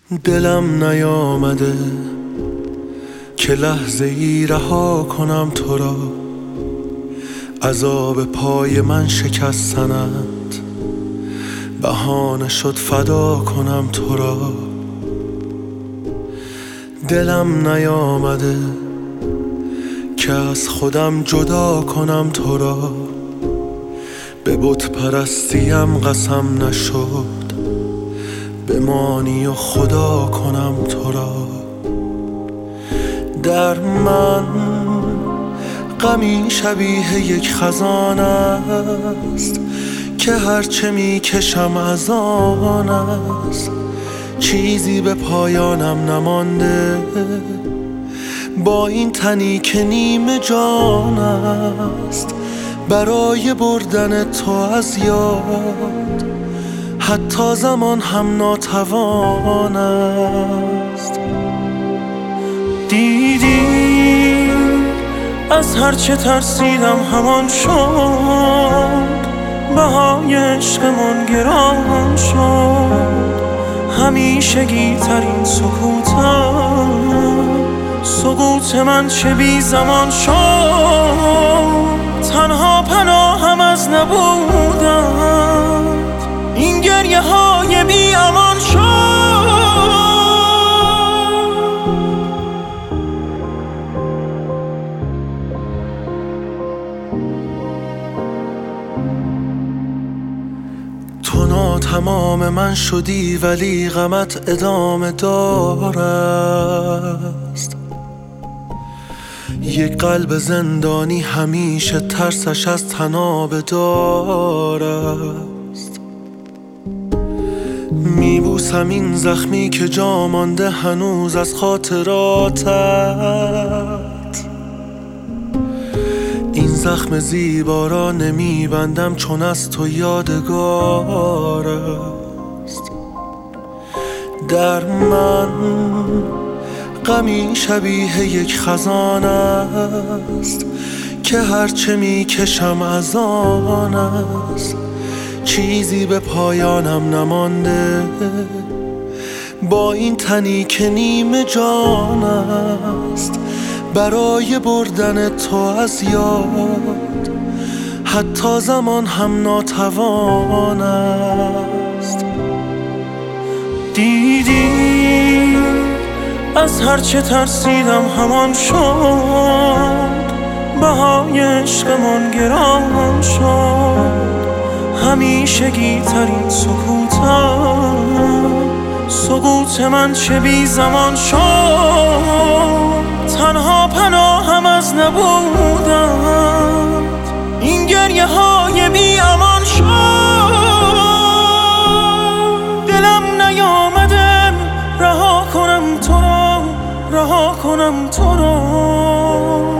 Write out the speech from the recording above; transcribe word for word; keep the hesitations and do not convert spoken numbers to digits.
دلم نیامده که لحظه ای رها کنم تو را، عذاب پای من شکستنت بهانه شد فدا کنم تو را. دلم نیامده که از خودم جدا کنم تو را، به بت پرستیم قسم نشد بمانی و خدا کنم تو را. در من غمی شبیه یک خزان است که هرچه می کشم از آن است، چیزی به پایانم نمانده با این تنی که نیم جان است. برای بردن تو از یاد حتی زمان هم ناتوان است. دیدی از هرچه ترسیدم همان شد، بهای عشقمون گران شد. همیشگی ترین سکوتم، سکوت من چه بی زمان شد. تنها پناهم از نبودن این گریه های بی امان شد. تو ناتمام من شدی ولی غمت ادامه دارست. یک قلب زندانی همیشه ترسش از تناب دارست. میبوسم این زخمی که جا مانده هنوز از خاطراتت، این زخم زیبا را نمیبندم چون از تو یادگار است. در من غمی شبیه یک خزان است که هرچه می کشم از آن است، چیزی به پایانم نمانده با این تنی که نیم جان است. برای بردن تو از یاد حتی زمان هم ناتوان است. دیدی از هرچه ترسیدم همان شد، بهای عشقمون گران شد. همیشگی ترین سکوتم، سکوت من چه بی زمان شد. تنها پناهم از نبودن این گریه های بی امان شد. دلم نیامده رها کنم تو را، رها کنم تو را.